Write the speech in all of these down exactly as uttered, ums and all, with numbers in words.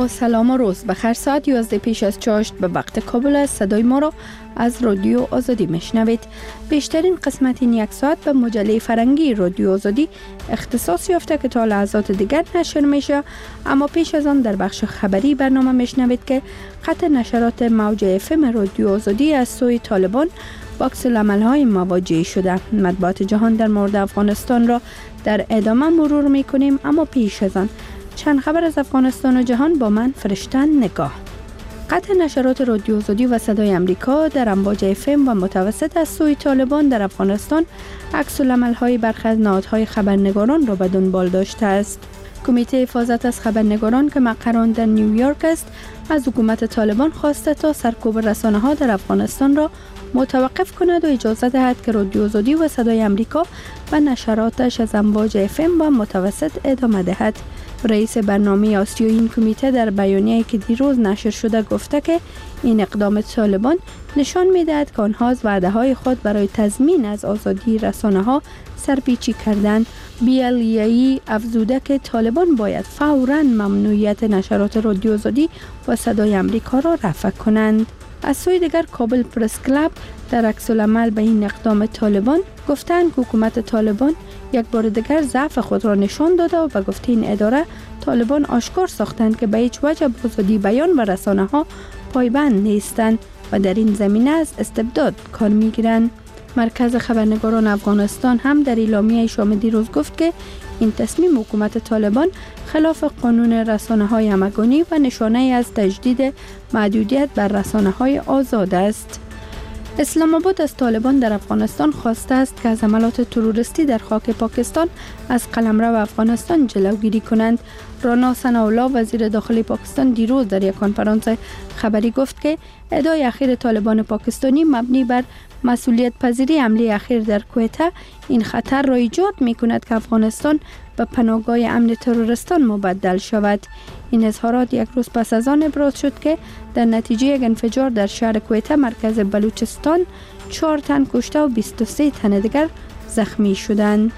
با سلام و روز بخیر. ساعت یازده پیش از چاشت به وقت کابل است. صدای ما را از رادیو آزادی میشنوید. بیشترین قسمت این یک ساعت به مجله فرنگی رادیو آزادی اختصاص یافته که تا لحظات دیگر نشر میشه، اما پیش از آن در بخش خبری برنامه میشنوید که قطع نشرات موج اف ام رادیو آزادی از سوی طالبان با عکس‌العمل‌های مواجه شده. مطبوعات جهان در مورد افغانستان را در ادامه مرور میکنیم، اما پیش از آن چند خبر از افغانستان و جهان با من فرشتن نگاه. قطع نشرات رادیو آزادی و صدای امریکا در امواج اف ام و متوسط از سوی طالبان در افغانستان عکس‌العمل‌های برخی از نهادهای خبرنگاران را به دنبال داشته است. کمیته حفاظت از خبرنگاران که مقران در نیویورک است، از حکومت طالبان خواسته تا سرکوب رسانه‌ها در افغانستان را متوقف کند و اجازه دهد که رادیو آزادی و صدای امریکا و نشراتش از امواج اف ام و متوسط ادامه دهد. رئیس برنامه آسیایی این کمیته در بیانیه‌ای که دیروز نشر شده گفته که این اقدام طالبان نشان می‌دهد که آنها از وعده‌های خود برای تضمین از آزادی رسانه‌ها سرپیچی کردند. بی ال ای افزوده که طالبان باید فوراً ممنوعیت نشرات رادیو آزادی و صدای امریکا را رفع کنند. از سوی دیگر کابل پرس کلاب در عکس‌العمل به این اقدام طالبان گفتند که حکومت طالبان یک بار دیگر ضعف خود را نشان داده و به گفته این اداره طالبان آشکار ساختند که به هیچ وجه به آزادی بیان و رسانه ها پایبند نیستند و در این زمینه از استبداد کار میگیرند. مرکز خبرنگاران افغانستان هم در اعلامیه شام دیروز گفت که این تصمیم حکومت طالبان خلاف قانون رسانه‌های همگانی و نشانه از تجدید محدودیت بر رسانه‌های آزاد است. اسلام آباد از طالبان در افغانستان خواسته است که از حملات تروریستی در خاک پاکستان از قلمرو افغانستان جلوگیری کنند. رانا ثناءالله وزیر داخلی پاکستان دیروز در یک کنفرانس خبری گفت که ادعای اخیر طالبان پاکستانی مبنی بر مسئولیت پذیری حمله اخیر در کویته این خطر را ایجاد می کند که افغانستان به پناهگاه امن تروریستان مبدل شود. این اظهارات یک روز پس از آن ابراز شد که در نتیجه یک انفجار در شهر کویته مرکز بلوچستان چهار تن کشته و بیست و سه تن دیگر زخمی شدند.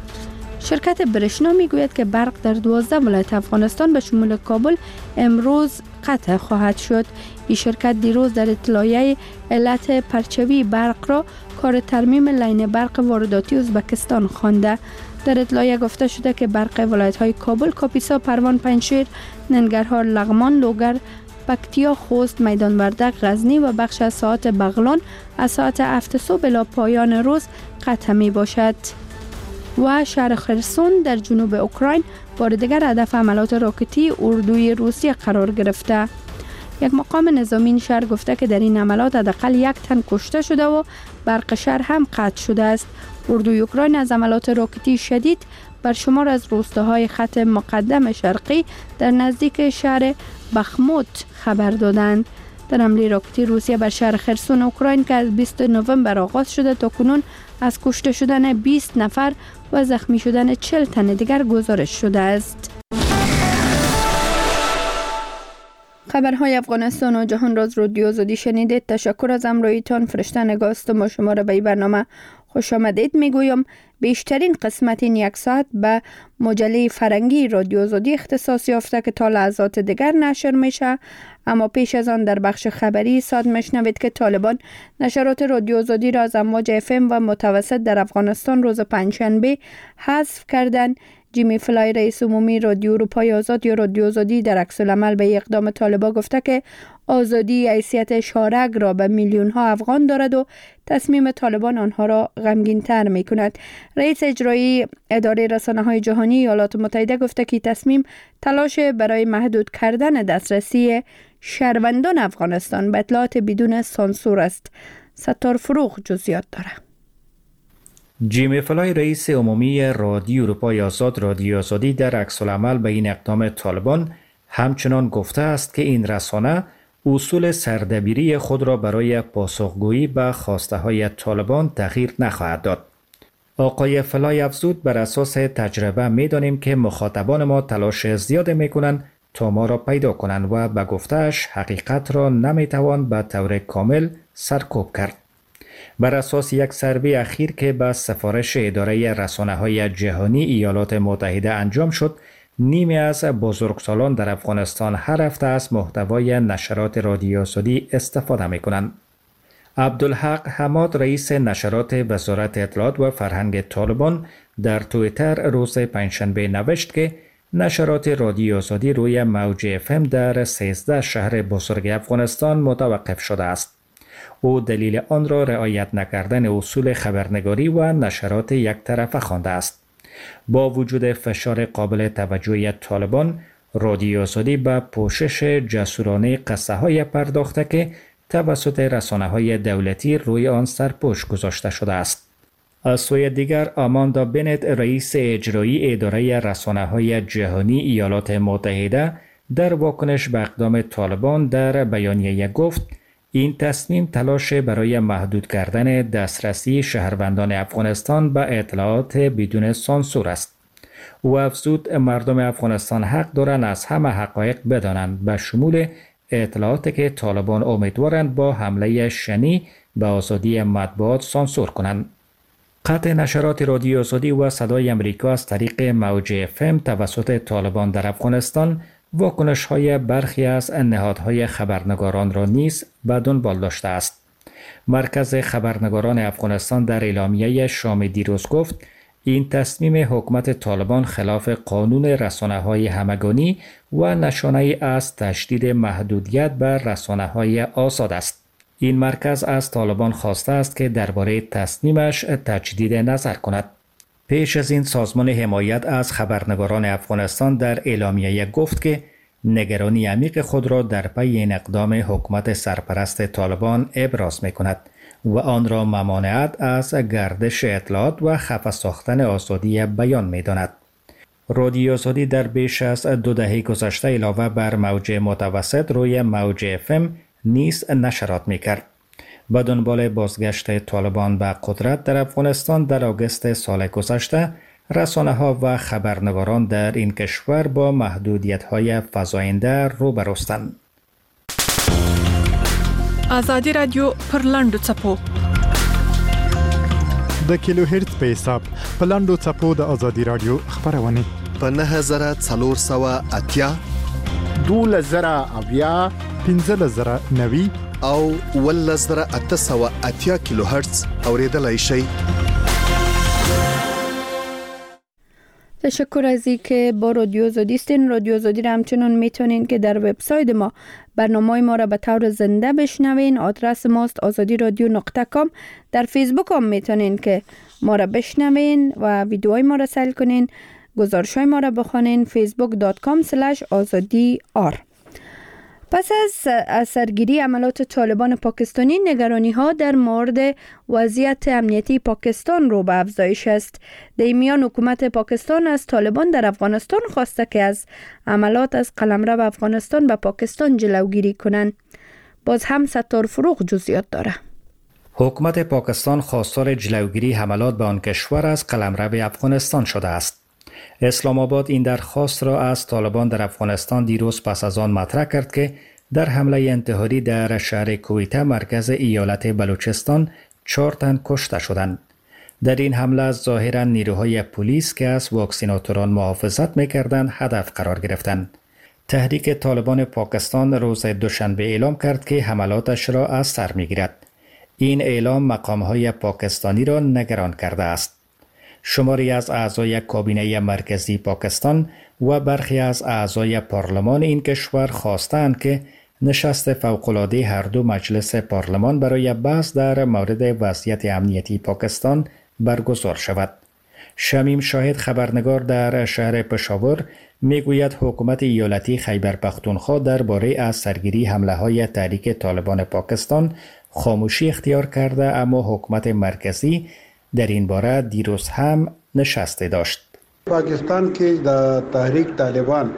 شرکت برشنا میگوید که برق در دوازده ولایت افغانستان به شمول کابل امروز قطع خواهد شد. این شرکت دیروز در اطلاعیه علت پرچوی برق را کار ترمیم لاین برق وارداتی ازبکستان خوانده. در اطلاعیه گفته شده که برق ولایت‌های کابل، کاپیسا، پروان، پنجشیر، ننگرهار، لغمان، لوگر، پکتیا، خوست، میدان وردک، غزنی و بخش از ساعت بغلان از ساعت هفت صبح الی پایان روز قطع می باشد. و شهر خرسون در جنوب اوکراین بار دیگر هدف حملات راکتی اردوی روسیه قرار گرفته. یک مقام نظامی این شهر گفته که در این حملات حداقل یک تن کشته شده و برق شهر هم قطع شده است. اردوی اوکراین از حملات راکتی شدید بر شمار از روستاهای خط مقدم شرقی در نزدیک شهر بخموت خبر دادند. در حمله راکتی روسیه بر شهر خرسون اوکراین که از بیست نوامبر آغاز شده تا کنون از کشته شدن بیست نفر و زخمی شدن چهل تن دیگر گزارش شده است. خبرهای افغانستان و جهان را از رادیو آزادی شنیدید. تشکر از همراهیتان. فرشته نگاه است و ما شما را به این برنامه خوش آمدید میگویم. بیشترین قسمت این یک ساعت به مجله فرنگی رادیو آزادی اختصاص یافته که تا لحظات دیگر نشر میشه، اما پیش از آن در بخش خبری ساعت میشنوید که طالبان نشرات رادیو آزادی را از امواج اف ام و متوسط در افغانستان روز پنجشنبه حذف کردند. جیمی فلای رئیس عمومی رادیو اروپای آزاد یا رادیو آزادی در عکس‌العمل به اقدام طالبان گفته که آزادی حیثیت شارگ را به میلیون ها افغان دارد و تصمیم طالبان آنها را غمگین تر می کند. رئیس اجرایی اداره رسانه های جهانی ایالات متحده گفته که تصمیم تلاش برای محدود کردن دسترسی شهروندان افغانستان به اطلاعات بدون سانسور است. ستار فروغ جزئیات دارد. جیمی فلای رئیس عمومی رادیو اروپای آزاد رادیو آزادی در عکس‌العمل به این اقدام طالبان همچنان گفته است که این رسانه اصول سردبیری خود را برای پاسخگویی به خواسته های طالبان تغییر نخواهد داد. آقای فلای افزود بر اساس تجربه می دانیم که مخاطبان ما تلاش زیاد می کنند تا ما را پیدا کنند و به گفتهش حقیقت را نمی توان به طور کامل سرکوب کرد. بر اساس یک سروی اخیر که به سفارش اداره رسانه‌های جهانی ایالات متحده انجام شد، نیمی از بزرگسالان در افغانستان هر هفته از محتوای نشرات رادیو آزادی استفاده می کنند. عبدالحق حماد رئیس نشرات وزارت اطلاعات و فرهنگ طالبان در توییتر روز پنجشنبه نوشت که نشرات رادیو آزادی روی موج اف ام در سیزده شهر بزرگ افغانستان متوقف شده است. او دلیل آن را رعایت نکردن اصول خبرنگاری و نشرات یک طرفه خوانده است. با وجود فشار قابل توجهی طالبان، رادیو آزادی به پوشش جسورانه قصه های پرداخته که توسط رسانه های دولتی روی آن سرپوش گذاشته شده است. از سوی دیگر آماندا بنت رئیس اجرایی اداره رسانه های جهانی ایالات متحده در واکنش به اقدام طالبان در بیانیه گفت این تصمیم تلاش برای محدود کردن دسترسی شهروندان افغانستان به اطلاعات بدون سانسور است. او افزود مردم افغانستان حق دارند از همه حقایق بدانند به شمول اطلاعاتی که طالبان امیدوارند با حمله شنی به آزادی مطبوعات سانسور کنند. قطع نشرات رادیو آزادی و صدای امریکا از طریق موج اف ام توسط طالبان در افغانستان واکنش‌های برخی از نهادهای خبرنگاران را نیز به دنبال داشته است. مرکز خبرنگاران افغانستان در اعلامیه شام دیروز گفت این تصمیم حکومت طالبان خلاف قانون رسانه‌های همگانی و نشانه‌ای از تشدید محدودیت بر رسانه‌های آزاد است. این مرکز از طالبان خواسته است که درباره تصمیمش تجدید نظر کند. پیش از این سازمان حمایت از خبرنگاران افغانستان در اعلامیه گفت که نگرانی عمیق خود را در پی این اقدام حکومت سرپرست طالبان ابراز می‌کند و آن را ممانعت از گردش اطلاعات و خفه ساختن آزادی بیان می‌داند. رادیو آزادی در بیش از دو دهه گذشته علاوه بر موج متوسط روی موج اف ام نیز نشرات می‌کرد. با دنبال بازگشت طالبان به قدرت در افغانستان در آگوست سال گذشته، رسانه‌ها و خبرنگاران در این کشور با محدودیت‌های فزاینده روبروستند. آزادی رادیو پر لاندو چپو د کیلو هرتز په حساب په لاندو چپو د آزادي رادیو خبرونه په نه زره څلور سوه اتیا دوله زره اویا پنځه زره نوي او ول زره اته سوه اتیا کیلو هرتز اوریدلای شئ. تشکر از اینکه با رادیو آزادی هستین. رادیو آزادی را همچنان میتونین که در وبسایت ما برنامه ما را به طور زنده بشنوین. آدرس ماست آزادی رادیو نقطه کام. در فیسبوک هم میتونین که ما را بشنوین و ویدیوهای ما را سیل کنین. گزارش های ما را بخونین فیسبوک دات کام سلش آزادی آر. پس از سرگیری عملات طالبان پاکستانی، نگرانی ها در مورد وضعیت امنیتی پاکستان رو به افزایش است. در این میان حکومت پاکستان از طالبان در افغانستان خواسته که از عملات از قلمرو افغانستان به پاکستان جلوگیری کنند. باز هم ستار فروغ جزئیات داره. حکومت پاکستان خواستار جلوگیری حملات به آن کشور از قلمرو افغانستان شده است. اسلام آباد این درخواست را از طالبان در افغانستان دیروز پس از آن مطرح کرد که در حمله انتحاری در شهر کویته مرکز ایالت بلوچستان چهار تن کشته شدند. در این حمله ظاهرا نیروهای پلیس که از واکسیناتوران محافظت می‌کردند هدف قرار گرفتند. تحریک طالبان پاکستان روز دوشنبه اعلام کرد که حملاتش را از سر می‌گیرد. این اعلام مقام‌های پاکستانی را نگران کرده است. شماری از اعضای کابینه مرکزی پاکستان و برخی از اعضای پارلمان این کشور خواستند که نشست فوق‌العاده هر دو مجلس پارلمان برای بحث در مورد وضعیت امنیتی پاکستان برگزار شود. شمیم شاهد خبرنگار در شهر پشاور میگوید حکومت ایالتی خیبر پختونخوا درباره از سرگیری حمله‌های تحریک طالبان پاکستان خاموشی اختیار کرده، اما حکومت مرکزی در این باره دیروز هم نشسته داشت. پاکستان کې د تحریک طالبان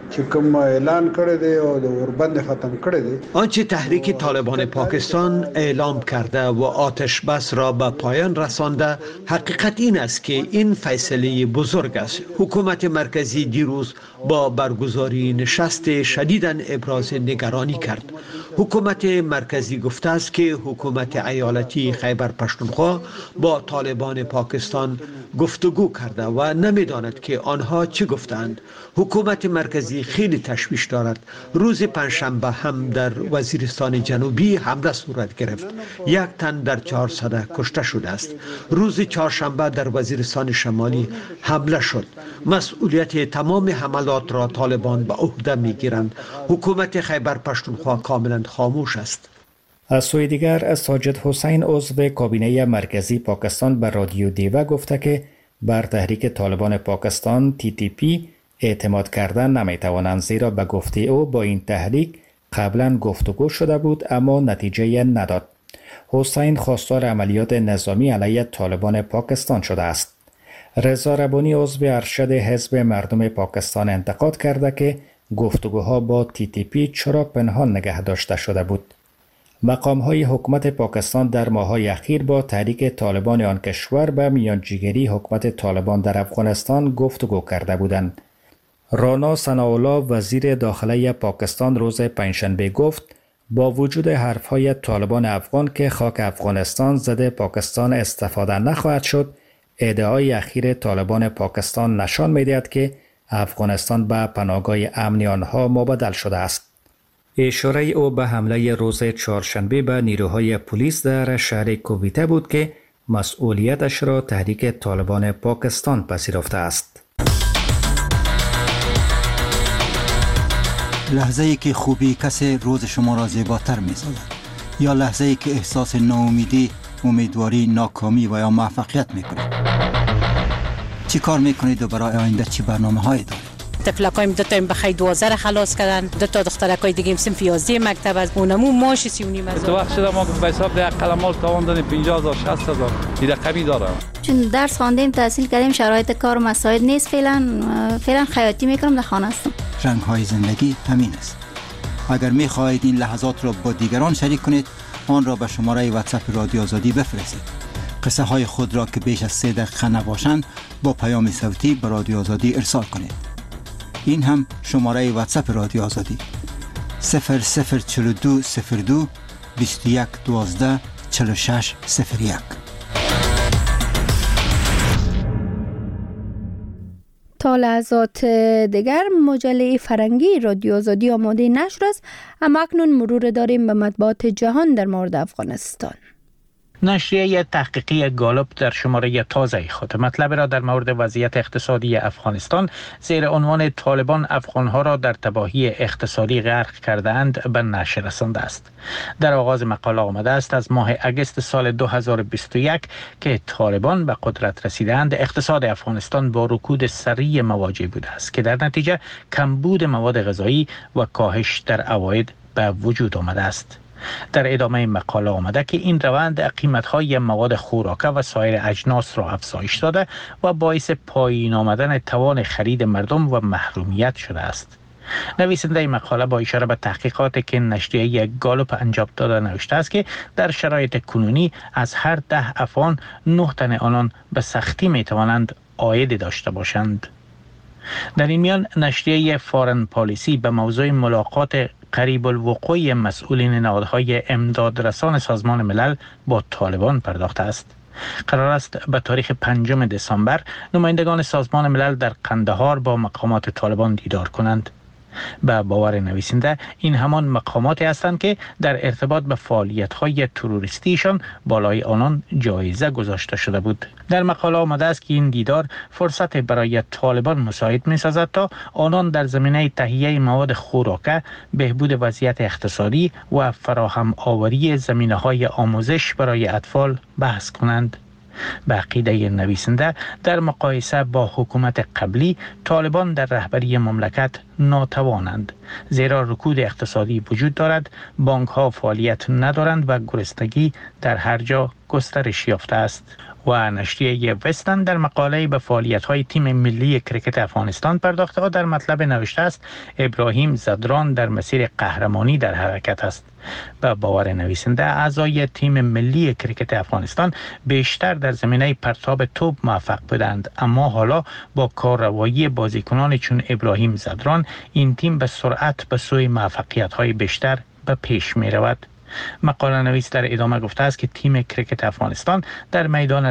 چې کوم اعلان کړی دی او د اوربند ختم کړی دی. آنچه تحریک طالبان پاکستان اعلام کرده و آتش بس را به پایان رسانده، حقیقت این است که این فیصله بزرگ است. حکومت مرکزی دیروز با برگزاری نشست شدیداً ابراز نگرانی کرد. حکومت مرکزی گفته است که حکومت ایالتی خیبر پختونخوا با طالبان پاکستان گفتگو کرده و نمیداند که آنها چه گفتند. حکومت مرکزی خیلی تشویش دارد. روز پنجشنبه هم در وزیرستان جنوبی حمله صورت گرفت. یک تن در چهارصد کشته شده است. روز چهارشنبه در وزیرستان شمالی حمله شد. مسئولیت تمام حملات را طالبان به عهده میگیرند. حکومت خیبر پختونخوا کاملا خاموش است. از سوی دیگر ساجد حسین عضو کابینه مرکزی پاکستان به رادیو دیوه گفته که بر تحریک طالبان پاکستان تی تی پی اعتماد کردن نمیتوانند، زیرا به گفته او با این تحریک قبلا گفتگو شده بود اما نتیجه نداد. حسین خواستار عملیات نظامی علیه طالبان پاکستان شده است. رضا ربانی عضو ارشد حزب مردم پاکستان انتقاد کرده که گفتگوها با تی تی پی چرا پنهان نگه داشته شده بود. مقام‌های حکومت پاکستان در ماه‌های اخیر با تحریک طالبان آن کشور به میانجیگری حکومت طالبان در افغانستان گفتگو کرده بودند. رانا ثناءالله وزیر داخله پاکستان روز پنجشنبه گفت با وجود حرف‌های طالبان افغان که خاک افغانستان زده پاکستان استفاده نخواهد شد، ادعای اخیر طالبان پاکستان نشان می‌دهد که افغانستان به پناهگاه امنی آنها مبدل شده است. اشاره او به حمله روز چهارشنبه به نیروهای پلیس در شهر کویته بود که مسئولیتش را تحریک طالبان پاکستان پذیرفته است. لحظه ای که خوبی کسی روز شما را زیباتر می سازد، یا لحظه ای که احساس ناامیدی، امیدواری، ناکامی و یا موفقیت می کنید. چی کار می کنید و برای آینده چی برنامه هایی دارید؟ طفلکایم دو تا بخای دوازده را خلاص کردن، دو تا دخترکای دیگه هم صنف یازده مکتب از اونمو ماش سی و نیم هزار. تو وقت شده ما به حساب ده قلمال تواندن پنجاه هزار شصت هزار این رقمی داره. چون درس خواندیم تحصیل کردیم شرایط کار مساعد نیست، فعلا فعلا خیاطی میکنم، در خانه هستم. رنگ های زندگی همین است. اگر می خواهید این لحظات را با دیگران شریک کنید، آن را به شماره واتساپ رادیو آزادی بفرستید. قصه های خود را که بیش از سه دقیقه نباشند با پیام صوتی به رادیو آزادی ارسال کنید. این هم شماره واتساپ رادیو آزادی صفر صفر چهل و دو صفر دو بیست و یک دوازده چهل و شش صفر یک. تا لحظات دیگر مجله فرنگی رادیو آزادی آماده نشر است، اما اکنون مرور داریم به مطبوعات جهان در مورد افغانستان. نشریه تحقیقی گالوپ در شماره تازه خود مطلب را در مورد وضعیت اقتصادی افغانستان زیر عنوان طالبان افغانها را در تباهی اقتصادی غرق کرده‌اند به نشر رسانده است. در آغاز مقاله آمده است از ماه اگست سال دو هزار و بیست و یک که طالبان به قدرت رسیدند، اقتصاد افغانستان با رکود سریع مواجه بوده است که در نتیجه کمبود مواد غذایی و کاهش در عواید به وجود آمده است. در ادامه مقاله آمده که این روند قیمت‌های مواد خوراکه و سایر اجناس را افزایش داده و باعث پایین آمدن توان خرید مردم و محرومیت شده است. نویسنده مقاله با اشاره به تحقیقاتی که نشریه گالوپ انجام داده نوشته است که در شرایط کنونی از هر ده افغان نه تن آنان به سختی می توانند عاید داشته باشند. در این میان نشریه فارن پالیسی به موضوع ملاقات قریب الوقوع مسئولین نهادهای امدادرسان سازمان ملل با طالبان پرداخته است. قرار است به تاریخ پنجم دسامبر نمایندگان سازمان ملل در قندهار با مقامات طالبان دیدار کنند. به باور نویسنده این همان مقاماتی هستند که در ارتباط به فعالیت‌های تروریستیشان بالای آنان جایزه گذاشته شده بود. در مقاله آمده است که این دیدار فرصت برای طالبان مساعد می‌سازد تا آنان در زمینه تهیه مواد خوراکه، بهبود وضعیت اقتصادی و فراهم آوری زمینه‌های آموزش برای اطفال بحث کنند. به عقیده نویسنده در مقایسه با حکومت قبلی طالبان در رهبری مملکت ناتوانند، زیرا رکود اقتصادی وجود دارد، بانک ها فعالیت ندارند و گرسنگی در هر جا گسترش یافته است. و نشریه وستن در مقاله به فعالیت‌های تیم ملی کرکت افغانستان پرداخته و در مطلب نوشته است ابراهیم زدران در مسیر قهرمانی در حرکت است. به باور نویسنده اعضای تیم ملی کرکت افغانستان بیشتر در زمینه پرتاب توپ موفق بودند، اما حالا با کارروایی بازیکنان چون ابراهیم زدران این تیم به سرعت به سوی موفقیت‌های بیشتر به پیش می رود. مقاله نویس در ادامه گفته است که تیم کرکت افغانستان در میدان